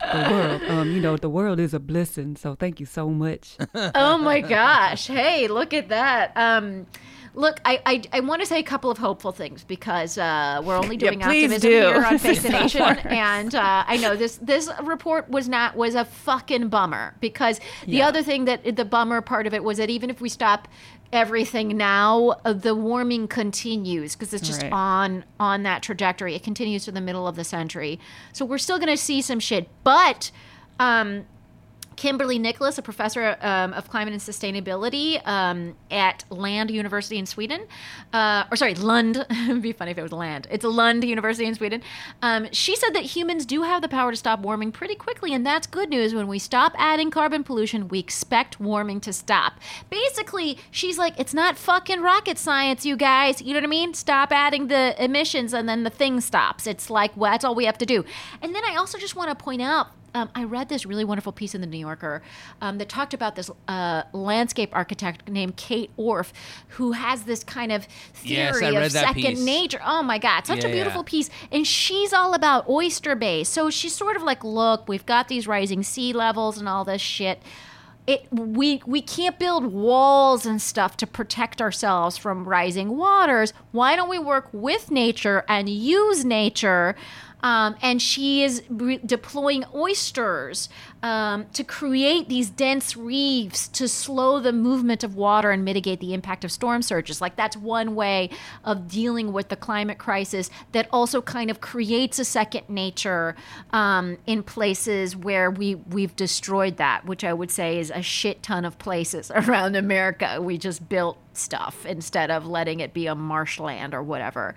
the world, um, you know, the world is a blessing. So thank you so much. Oh my gosh. Hey, look at that. Um, look, I, I, I want to say a couple of hopeful things because uh, we're only doing Yeah, please optimism do. here on Face the Nation. And uh, I know this this report was not was a fucking bummer because the Yeah. other thing that the bummer part of it was that even if we stop everything now, uh, the warming continues because it's just Right. on on that trajectory. It continues to the middle of the century. So we're still going to see some shit. But um, Kimberly Nicholas, a professor um, of climate and sustainability um, at Lund University in Sweden, uh, or sorry, Lund. It'd be funny if it was Land. It's a Lund University in Sweden. Um, she said that humans do have the power to stop warming pretty quickly, and that's good news. When we stop adding carbon pollution, we expect warming to stop. Basically, she's like, it's not fucking rocket science, you guys. You know what I mean? Stop adding the emissions, and then the thing stops. It's like, well, that's all we have to do. And then I also just want to point out, Um, I read this really wonderful piece in the New Yorker um, that talked about this uh, landscape architect named Kate Orff, who has this kind of Yes, theory I read of that second piece. nature. Oh my God, such Yeah, a beautiful yeah. piece. And she's all about oyster bays. So she's sort of like, look, we've got these rising sea levels and all this shit. It we we can't build walls and stuff to protect ourselves from rising waters. Why don't we work with nature and use nature? Um, and she is re- deploying oysters um, to create these dense reefs to slow the movement of water and mitigate the impact of storm surges. Like that's one way of dealing with the climate crisis that also kind of creates a second nature um, in places where we, we've destroyed that, which I would say is a shit ton of places around America. We just built stuff instead of letting it be a marshland or whatever.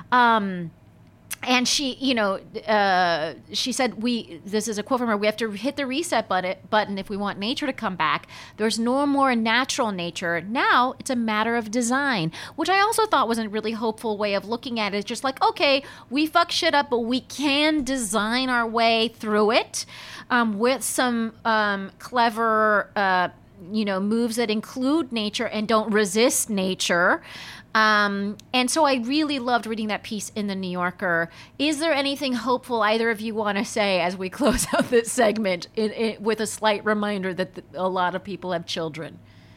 Um, And she, you know, uh, she said, we, this is a quote from her, we have to hit the reset button, button if we want nature to come back. There's no more natural nature. Now it's a matter of design, which I also thought was a really hopeful way of looking at it. It's just like, okay, we fuck shit up, but we can design our way through it um, with some um, clever, uh, you know, moves that include nature and don't resist nature. Um, and so I really loved reading that piece in the New Yorker. Is there anything hopeful either of you want to say as we close out this segment in, in, with a slight reminder that the, a lot of people have children?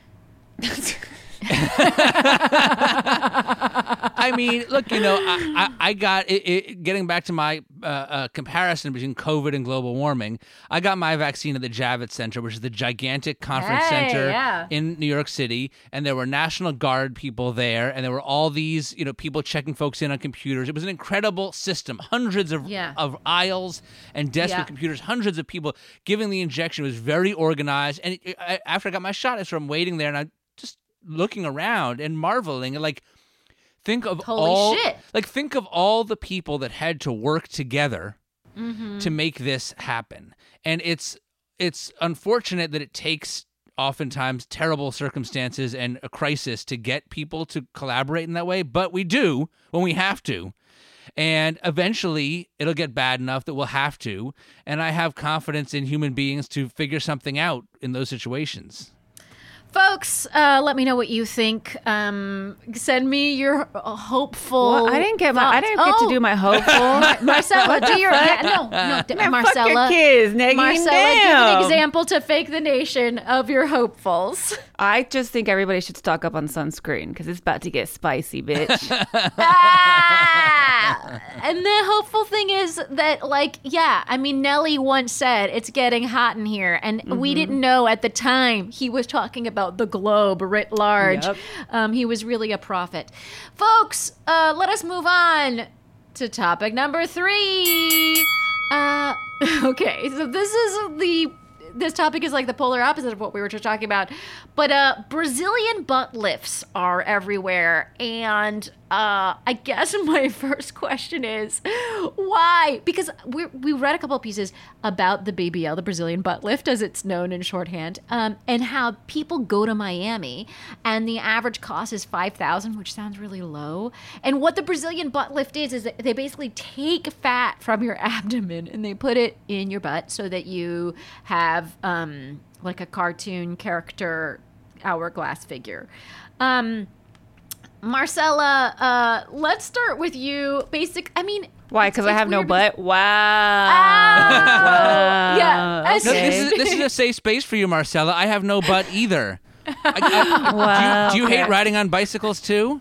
I mean, look, you know, I, I, I got it, it, getting back to my uh, uh, comparison between COVID and global warming. I got my vaccine at the Javits Center, which is the gigantic conference Hey, center yeah. in New York City, and there were National Guard people there, and there were all these, you know, people checking folks in on computers. It was an incredible system, hundreds of Yeah. of aisles and desks Yeah. with computers, hundreds of people giving the injection. It was very organized, and it, I, after I got my shot, I sort of waiting there, and I just looking around and marveling, and like. Think of Holy all, shit. like think of all the people that had to work together Mm-hmm. to make this happen. And it's it's unfortunate that it takes oftentimes terrible circumstances and a crisis to get people to collaborate in that way, but we do when we have to. And eventually it'll get bad enough that we'll have to. And I have confidence in human beings to figure something out in those situations. Folks, uh, let me know what you think. Um, send me your uh, hopeful. Well, I didn't get my. I thoughts. didn't get Oh, to do my hopeful. Marcella, do your yeah, no, no, d- Man, Marcella. fuck your kids, nigga. Marcella, give Damn. an example to fake the nation of your hopefuls. I just think everybody should stock up on sunscreen because it's about to get spicy, bitch. Ah! And the hopeful thing is that, like, yeah, I mean, Nelly once said it's getting hot in here, and Mm-hmm. we didn't know at the time he was talking about the globe writ large. Yep. Um, he was really a prophet. Folks, uh, let us move on to topic number three. Uh, okay, so this is the this topic is like the polar opposite of what we were just talking about. But uh, Brazilian butt lifts are everywhere. And uh, I guess my first question is, why? Because we we read a couple of pieces about the B B L, the Brazilian butt lift, as it's known in shorthand, um, and how people go to Miami, and the average cost is five thousand dollars, which sounds really low. And what the Brazilian butt lift is, is that they basically take fat from your abdomen and they put it in your butt so that you have um, like a cartoon character hourglass figure. Um, Marcella, uh, let's start with you. Basic, I mean... Why? Because I have no butt? Wow. Oh, wow. Yeah. No, Okay. this is this is a safe space for you, Marcella. I have no butt either. I, I, Wow, do you, do you okay. hate riding on bicycles too?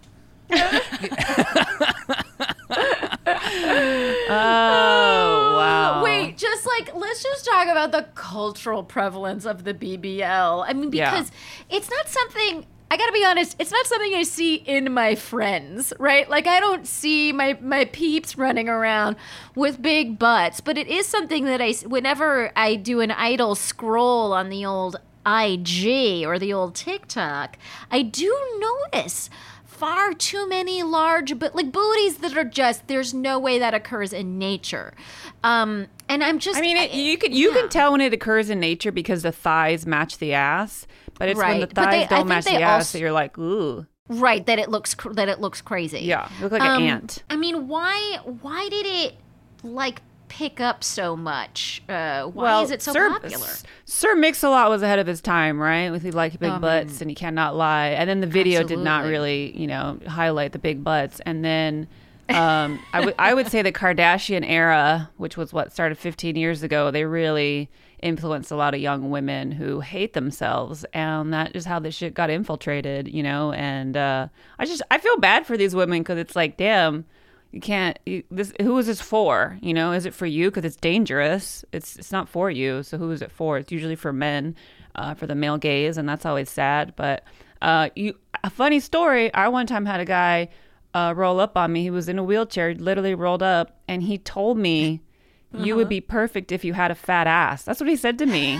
Oh, wow. Wait, just like, let's just talk about the cultural prevalence of the B B L. I mean, Yeah. because it's not something, I gotta be honest, it's not something I see in my friends, right? Like, I don't see my, my peeps running around with big butts, but it is something that I, s- whenever I do an idle scroll on the old I G or the old TikTok, I do notice far too many large, but like booties that are just, there's no way that occurs in nature. Um, and I'm just, I mean, it, you can you yeah. can tell when it occurs in nature because the thighs match the ass, but it's when the Right. But they- thighs I don't think match they the ass also- that you're like, ooh. right, that it looks, cr- that it looks crazy. Yeah, you look like Um, an ant. I mean, why, why did it like pick up so much? Uh, why Well, is it so Sir, popular? S- Sir Mix-a-Lot was ahead of his time, right? With he like big I butts mean, and he cannot lie. And then the video did not absolutely. really, you know, highlight the big butts. And then um, I would I would say the Kardashian era, which was what started fifteen years ago, they really influenced a lot of young women who hate themselves, and that is how this shit got infiltrated, you know. And uh, I just I feel bad for these women because it's like, damn. You can't. You, this. Who is this for? You know, is it for you because it's dangerous? It's it's not for you. So who is it for? It's usually for men, uh, for the male gaze, and that's always sad. But uh, you. A funny story. I one time had a guy uh, roll up on me. He was in a wheelchair, literally rolled up, and he told me, "You would be perfect if you had a fat ass." That's what he said to me.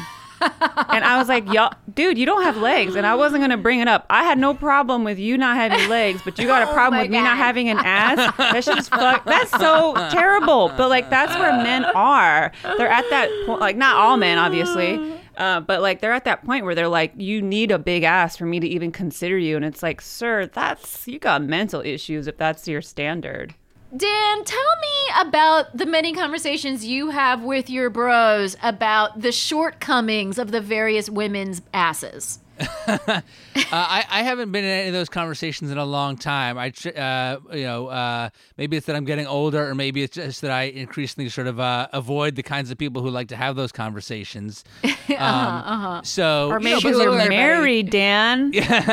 And I was like, yo, dude, you don't have legs. And I wasn't going to bring it up. I had no problem with you not having legs, but you got a problem my with me not God. having an ass. That shit is fuck. That's so terrible. But like, that's where men are. They're at that point, like not all men, obviously. Uh, but like, they're at that point where they're like, you need a big ass for me to even consider you. And it's like, sir, that's, you got mental issues if that's your standard. Dan, tell me about the many conversations you have with your bros about the shortcomings of the various women's asses. Uh, I, I haven't been in any of those conversations in a long time. I, tr- uh, you know, uh, maybe it's that I'm getting older, or maybe it's just that I increasingly sort of uh, avoid the kinds of people who like to have those conversations. Um, uh-huh. So, Or you maybe know, but because look, you're everybody- married, Dan.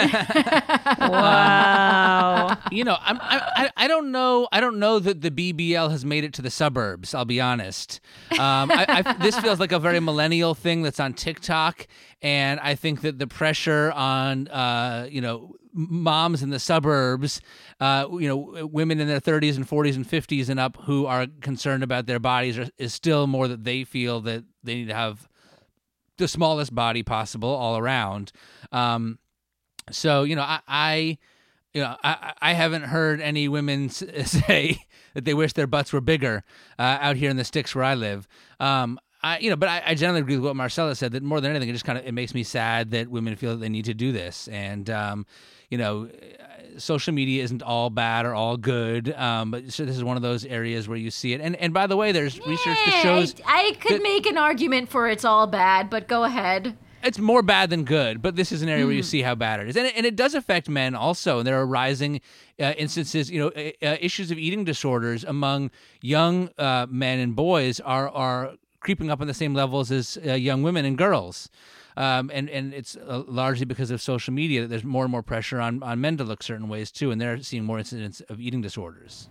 Wow. You know, I'm, I, I don't know. I don't know that the B B L has made it to the suburbs. I'll be honest. Um, I, I, this feels like a very millennial thing that's on TikTok, and I think that the pressure on, uh, you know, moms in the suburbs, uh, you know, women in their thirties and forties and fifties and up who are concerned about their bodies are, is still more that they feel that they need to have the smallest body possible all around. Um, so, you know, I, I you know, I, I haven't heard any women s- say that they wish their butts were bigger uh, out here in the sticks where I live. Um, I, you know, but I, I generally agree with what Marcella said, that more than anything, it just kind of, it makes me sad that women feel that they need to do this. And, um, you know, social media isn't all bad or all good. Um, but so this is one of those areas where you see it. And, and by the way, there's research that shows I, I could that- make an argument for it's all bad, but go ahead. it's more bad than good, but this is an area Hmm. where you see how bad it is. And it, and it does affect men also. And there are rising uh, instances, you know, uh, uh, issues of eating disorders among young uh, men and boys are, are creeping up on the same levels as uh, young women and girls. Um, and, and it's uh, largely because of social media that there's more and more pressure on, on men to look certain ways too. And they're seeing more incidents of eating disorders.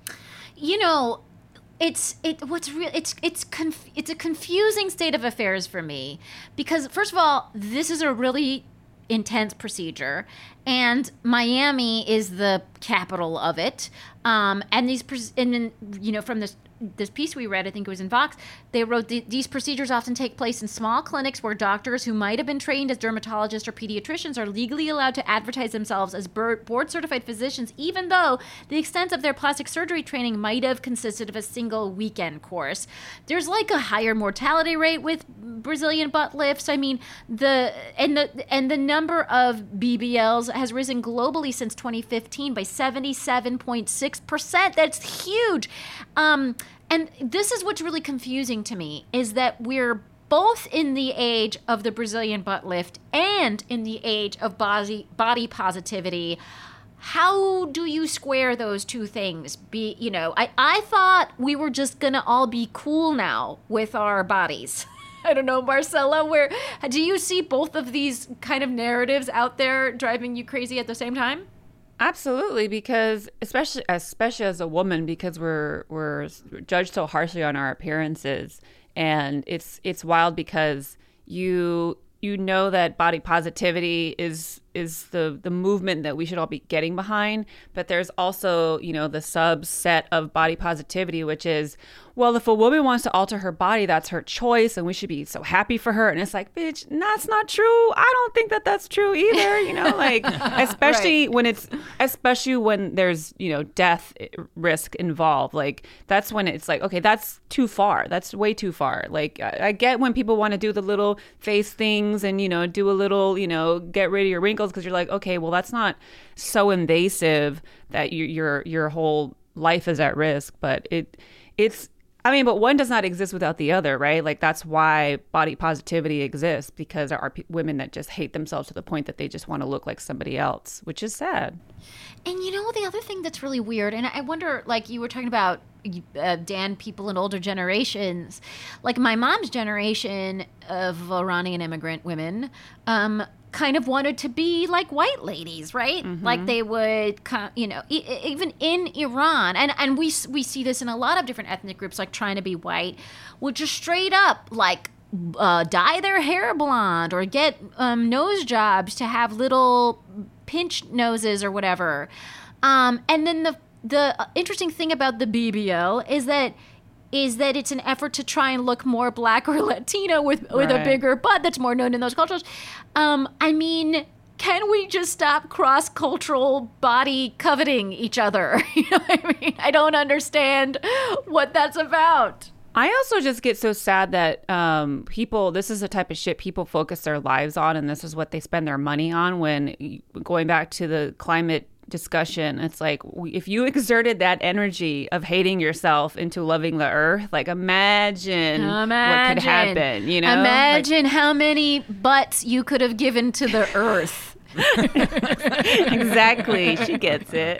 You know, it's it what's real it's it's conf, it's a confusing state of affairs for me because first of all, this is a really intense procedure, and Miami is the capital of it. Um, and these pres- and then you know from this this piece we read, I think it was in Vox, they wrote the, these procedures often take place in small clinics where doctors who might have been trained as dermatologists or pediatricians are legally allowed to advertise themselves as board certified physicians, even though the extent of their plastic surgery training might have consisted of a single weekend course. There's like a higher mortality rate with Brazilian butt lifts. I mean, the and the and the number of B B Ls has risen globally since twenty fifteen by seventy-seven point six percent. That's huge. Um, and this is what's really confusing to me, is that we're both in the age of the Brazilian butt lift and in the age of body, body positivity. how do you square those two things? Be, you know, I, I thought we were just gonna all be cool now with our bodies. I don't know, Marcella, where do you see both of these kind of narratives out there driving you crazy at the same time? Absolutely, because especially especially as a woman, because we're we're judged so harshly on our appearances, and it's it's wild because you you know that body positivity is is the the movement that we should all be getting behind, but there's also, you know, the subset of body positivity, which is, well, if a woman wants to alter her body, that's her choice, and we should be so happy for her. And it's like, bitch, that's not true. I don't think that that's true either. You know, like, especially right. when it's, especially when there's, you know, death risk involved. Like, that's when it's like, okay, that's too far. That's way too far. Like, I, I get when people want to do the little face things and, you know, do a little, you know, get rid of your wrinkles, because you're like, okay, well, that's not so invasive that you, your your whole life is at risk. But it it's I mean, but one does not exist without the other, right? Like, that's why body positivity exists, because there are p- women that just hate themselves to the point that they just want to look like somebody else, which is sad. And you know, the other thing that's really weird, and I wonder, like you were talking about, uh, Dan, people in older generations, like my mom's generation of Iranian immigrant women, um, kind of wanted to be like white ladies, right? Mm-hmm. Like they would, you know, e- even in Iran, and, and we we see this in a lot of different ethnic groups, like trying to be white, would just straight up like uh, dye their hair blonde or get um, nose jobs to have little pinched noses or whatever. Um, and then the the interesting thing about the B B L is that is that it's an effort to try and look more black or Latino with with right. a bigger butt that's more known in those cultures. Um, I mean, can we just stop cross-cultural body coveting each other? You know what I mean? I don't understand what that's about. I also just get so sad that um, people, this is the type of shit people focus their lives on, and this is what they spend their money on. When going back to the climate discussion, it's like, if you exerted that energy of hating yourself into loving the earth, like imagine, imagine. what could happen, you know? Imagine like, how many butts you could have given to the earth. Exactly. She gets it.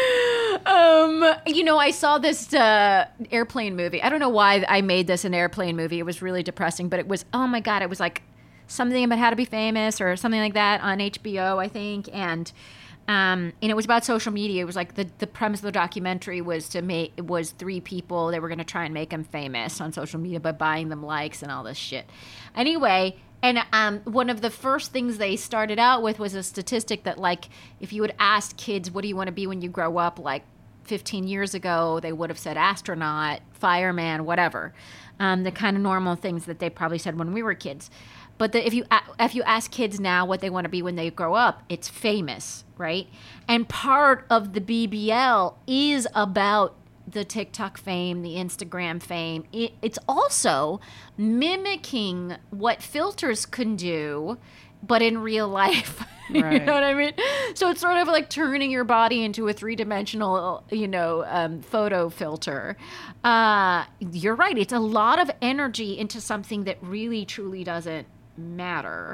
Um, you know, I saw this uh, airplane movie. I don't know why I made this an airplane movie. It was really depressing, but it was, oh my God, it was like something about how to be famous or something like that on H B O, I think. And Um, and it was about social media. It was like the, the premise of the documentary was to make, it was three people. They were going to try and make them famous on social media by buying them likes and all this shit. Anyway, and um, one of the first things they started out with was a statistic that, like, if you would ask kids, what do you want to be when you grow up, like fifteen years ago, they would have said astronaut, fireman, whatever. Um, the kind of normal things that they probably said when we were kids. But the, if you if you ask kids now what they want to be when they grow up, it's famous, right? And part of the B B L is about the TikTok fame, the Instagram fame. It, it's also mimicking what filters can do, but in real life. Right. You know what I mean? So it's sort of like turning your body into a three-dimensional, you know, um, photo filter. Uh, you're right. It's a lot of energy into something that really, truly doesn't matter.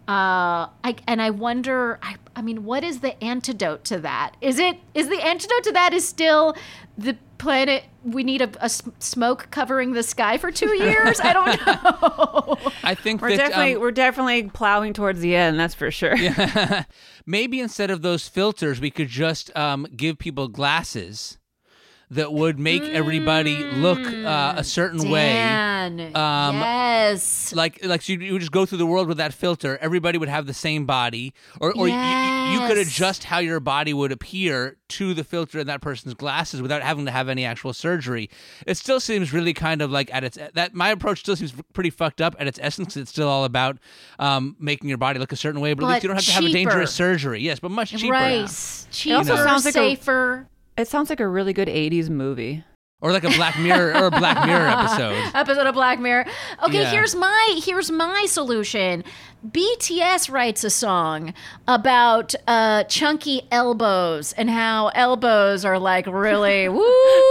Uh, I, and I wonder, I, I mean, what is the antidote to that? Is it, is the antidote to that is still the planet, we need a, a smoke covering the sky for two years? I don't know. I think we're that, definitely, um, we're definitely plowing towards the end, that's for sure. Yeah. Maybe instead of those filters, we could just um, give people glasses that would make everybody look uh, a certain Dan, way. Um, yes. Like, like so you, you would just go through the world with that filter. Everybody would have the same body, or, or yes. you, you could adjust how your body would appear to the filter in that person's glasses without having to have any actual surgery. It still seems really kind of like at its that my approach still seems pretty fucked up at its essence. It's still all about um, making your body look a certain way, but, but at least you don't have cheaper. to have a dangerous surgery. Yes, but much cheaper. Right, now. cheaper, it also sounds like safer. A- It sounds like a really good eighties movie. Or like a Black Mirror or a Black Mirror episode. Episode of Black Mirror. Okay, Yeah. here's my here's my solution. B T S writes a song about uh, chunky elbows and how elbows are like really, woo,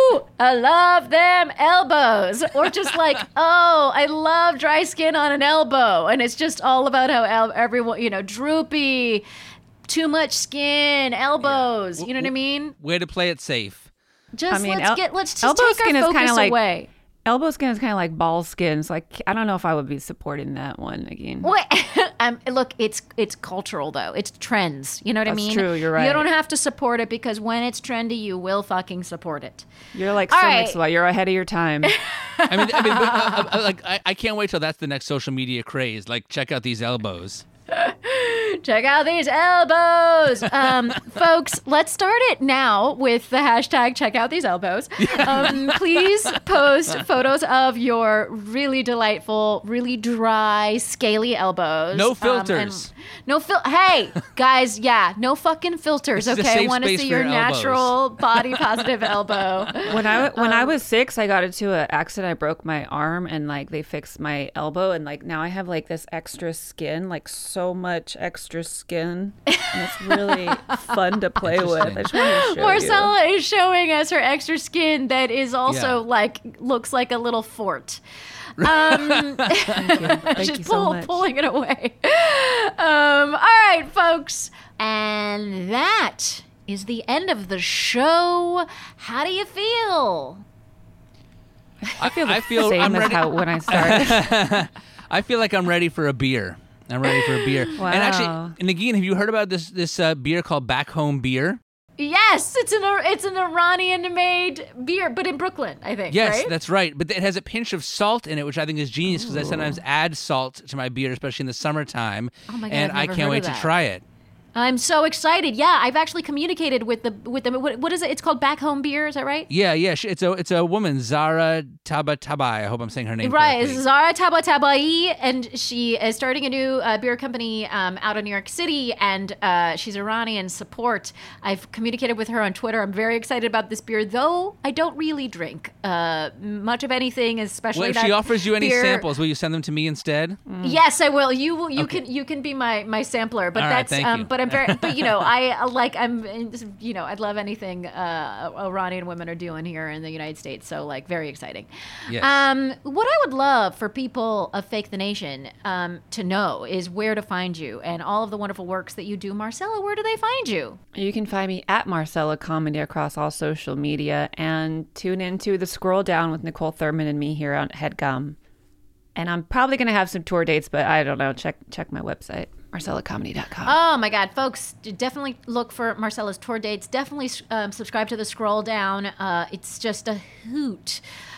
I love them elbows. Or just like, oh, I love dry skin on an elbow. And it's just all about how el- everyone, you know, droopy, too much skin, elbows. You know what I mean? Way to play it safe. Just I mean, let's el- get let's just elbow take skin our is focus kinda like- away. Elbow skin is kind of like ball skin. So like, I don't know if I would be supporting that one again. Wait, um, look, it's it's cultural though. It's trends. You know what I That's mean? true, you're right. You don't have to support it because when it's trendy, you will fucking support it. You're like All so right. mixed up. You're ahead of your time. I mean, I mean, but, uh, uh, like I, I can't wait till that's the next social media craze. Like, check out these elbows. Check out these elbows. Um, folks, let's start it now with the hashtag check out these elbows. Um, please post photos of your really delightful, really dry, scaly elbows. No Um, filters. and no fil- Hey, guys, yeah, no fucking filters, This is a okay? I safe want to space see for your your elbows. natural, body positive elbow. When I when Um, I was six, I got into an accident. I broke my arm, and like they fixed my elbow, and like now I have like this extra skin, like so much extra skin, and it's really fun to play with. I just wanted to show Marcella is showing us her extra skin that is also Yeah. like looks like a little fort. Um, you. Thank just you pull, so much. pulling it away. Um, all right, folks, and that is the end of the show. How do you feel? I feel the I feel same I'm as ready- how when I started. I feel like I'm ready for a beer. I'm ready for a beer. Wow. And actually, Nagin, have you heard about this this uh, beer called Back Home Beer? Yes, it's an it's an Iranian-made beer, but in Brooklyn, I think. Yes, right? that's right. But it has a pinch of salt in it, which I think is genius because I sometimes add salt to my beer, especially in the summertime. Oh my God, and I've I never can't heard wait of to that. try it. I'm so excited. Yeah, I've actually communicated with the with them. What, what is it? It's called Back Home Beer. Is that right? Yeah, yeah. she- It's a it's a woman, Zara Tabatabai. I hope I'm saying her name Right, correctly. it's Zara Tabatabai, and she is starting a new uh, beer company um, out of New York City, and uh, she's Iranian support. I've communicated with her on Twitter. I'm very excited about this beer, though I don't really drink uh, much of anything, especially Well, if that she offers you any beer. samples, will you send them to me instead? Yes, I will. You will. You Okay. can. You can be my my sampler. But All right, that's. thank um, you. But I'm very. But you know, I uh, like. I'm. You know, I love anything uh, Iranian women are doing here in the United States. So like, very exciting. Yes. Um, what I would love for people of Fake the Nation um, to know is where to find you and all of the wonderful works that you do. Marcella, where do they find you? You can find me at Marcella Comedy across all social media, and tune into the Scroll Down with Nicole Thurman and me here on HeadGum. And I'm probably going to have some tour dates, but I don't know. Check check my website, marcella comedy dot com. Oh my God, folks! Definitely look for Marcella's tour dates. Definitely um, subscribe to the Scroll Down. Uh, it's just a hoot.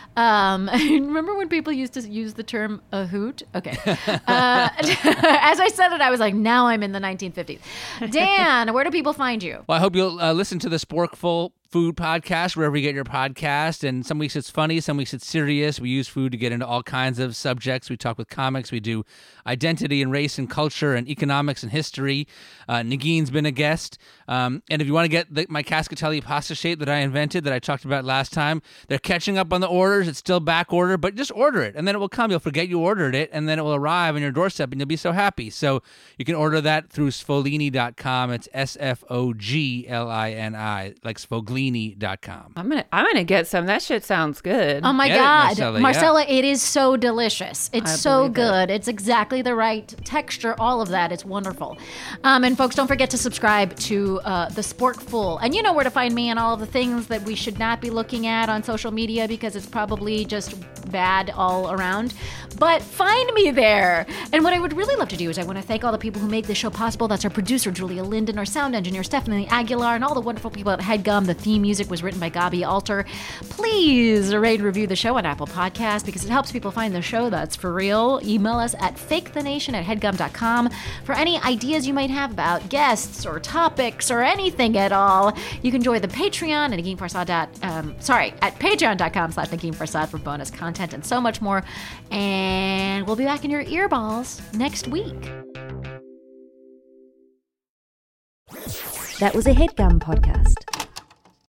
Um, remember when people used to use the term a hoot? Okay. Uh, as I said it, I was like, now I'm in the nineteen fifties. Dan, where do people find you? Well, I hope you'll uh, listen to the Sporkful Food Podcast wherever you get your podcast. And some weeks it's funny, some weeks it's serious. We use food to get into all kinds of subjects. We talk with comics. We do identity and race and culture and economics and history. Uh, Nagin's been a guest. Um, and if you want to get the, my Cascatelli pasta shape that I invented that I talked about last time, they're catching up on the orders. It's still back order, but just order it and then it will come. You'll forget you ordered it and then it will arrive on your doorstep and you'll be so happy. So you can order that through sfoglini dot com. It's S F O G L I N I, like sfoglini dot com. I'm gonna I'm gonna get some. That shit sounds good. Oh my Get it, God, Marcella, Marcella, yeah. it is so delicious. It's I so believe it. good. It's exactly the right texture, all of that. It's wonderful. Um, and folks, don't forget to subscribe to uh, The Sporkful. And you know where to find me and all of the things that we should not be looking at on social media because it's probably just bad all around. But find me there. And what I would really love to do is I want to thank all the people who make this show possible. That's our producer, Julia Linden, our sound engineer, Stephanie Aguilar, and all the wonderful people at HeadGum. The theme music was written by Gabi Alter. Please rate and review the show on Apple Podcasts because it helps people find the show. That's for real. Email us at fakethenation at headgum dot com for any ideas you might have about guests or topics or anything at all. You can join the Patreon at Nagin Farsad. dot- Um, sorry, at patreon dot com slash Nagin Farsad for bonus content and so much more. And we'll be back in your earballs next week. That was a HeadGum podcast.